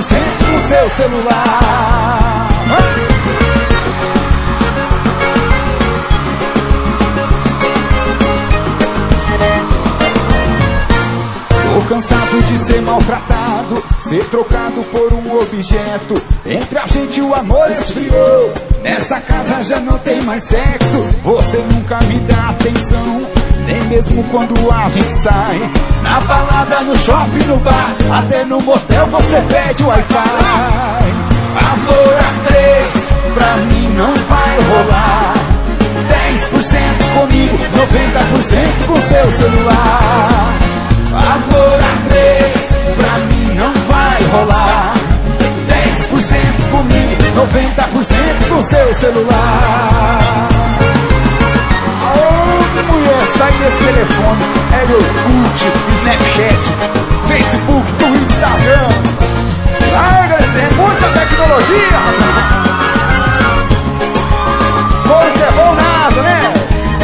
no seu celular. Tô cansado de ser maltratado, ser trocado por um objeto. Entre a gente o amor esfriou, nessa casa já não tem mais sexo. Você nunca me dá atenção, nem mesmo quando a gente sai. Na balada, no shopping, no bar, até no motel você pede Wi-Fi. Amor a 3, pra mim não vai rolar. 10% comigo, 90% com seu celular. Amor a 3, pra mim não vai rolar. 10% comigo, 90% com seu celular. Ô mulher, sai desse telefone. É meu Orkut, Snapchat, Facebook, Instagram. Ai, galera, tem muita tecnologia, rapaz. Porque é bom nada, né?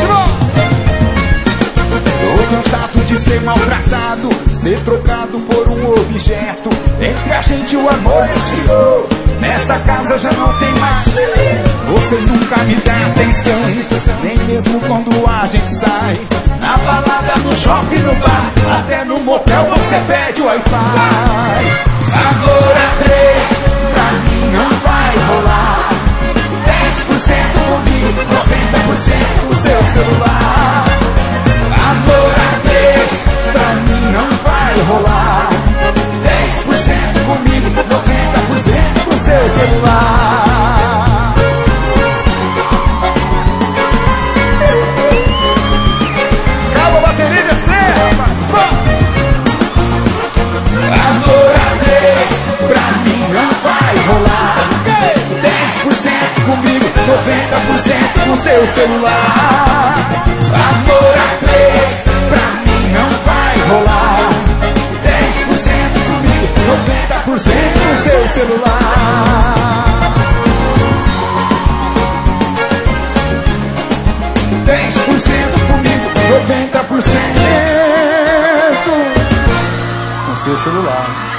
Tô cansado de ser maltratado, ser trocado por um objeto. Entre a gente o amor esfriou, nessa casa já não tem mais. Você nunca me dá atenção, nem mesmo quando a gente sai. Na balada, no shopping, no bar, até no motel você pede Wi-Fi. Agora 3, pra mim não vai rolar. 10% comigo, 90% com seu celular. Agora 3, pra mim não vai rolar. 10% comigo, 90% com seu celular. Acaba a bateria de estrela, rapaz. Agora 3, pra mim não vai rolar. 10% comigo, 90% com seu celular. Agora 3, pra mim não vai rolar. 10% comigo, 90% com seu celular. 10% comigo, 90% com seu celular.